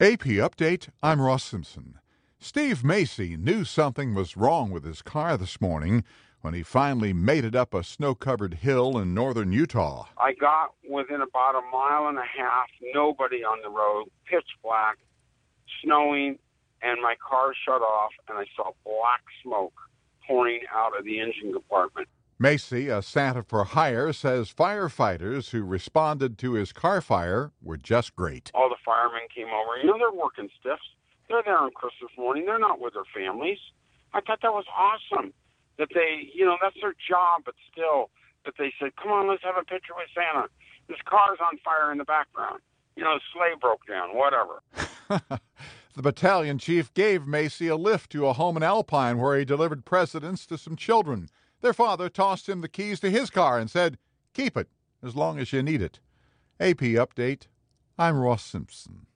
AP Update, I'm Ross Simpson. Steve Macy knew something was wrong with his car this morning when he finally made it up a snow-covered hill in northern Utah. I got within about a mile and a half, nobody on the road, pitch black, snowing, and my car shut off, and I saw black smoke pouring out of the engine compartment. Macy, a Santa for hire, says firefighters who responded to his car fire were just great. All the firemen came over. You know, they're working stiffs. They're there on Christmas morning. They're not with their families. I thought that was awesome that they, that's their job, but still, that they said, come on, let's have a picture with Santa. This car's on fire in the background. The sleigh broke down, whatever. The battalion chief gave Macy a lift to a home in Alpine where he delivered presents to some children. Their father tossed him the keys to his car and said, keep it as long as you need it. AP Update, I'm Ross Simpson.